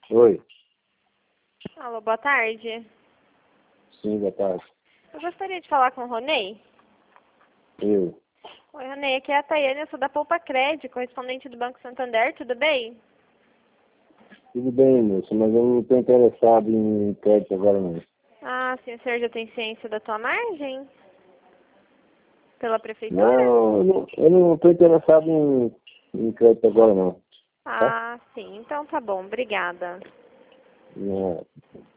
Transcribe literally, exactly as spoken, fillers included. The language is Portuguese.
Oi. Alô, boa tarde. Sim, boa tarde. Eu gostaria de falar com o Ronei. Eu. Oi, Ronei, aqui é a Tayane, eu sou da Poupa Crédito, correspondente do Banco Santander, tudo bem? Tudo bem, moço, mas eu não estou interessado em crédito agora não. Ah, sim, o senhor já tem ciência da tua margem? Pela prefeitura? Não, eu não- eu não estou interessado em, em crédito agora não. Tá? Ah, sim, então tá bom, obrigada. Não.